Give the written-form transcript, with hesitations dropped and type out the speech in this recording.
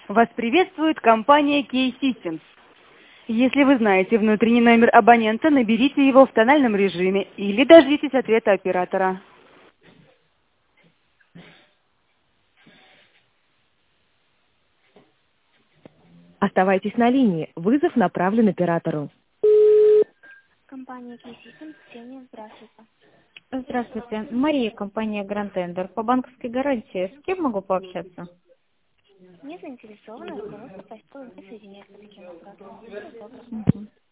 Вас приветствует компания K-Systems. Если вы знаете внутренний номер абонента, наберите его в тональном режиме или дождитесь ответа оператора. Оставайтесь на линии. Вызов направлен оператору. Компания K-Systems, Ксения, здравствуйте. Здравствуйте. Мария, компания Grand Tender. По банковской гарантии. С кем могу пообщаться? Не заинтересованы, руководство просило не соединять с таким оператором. Всего доброго. Мгм.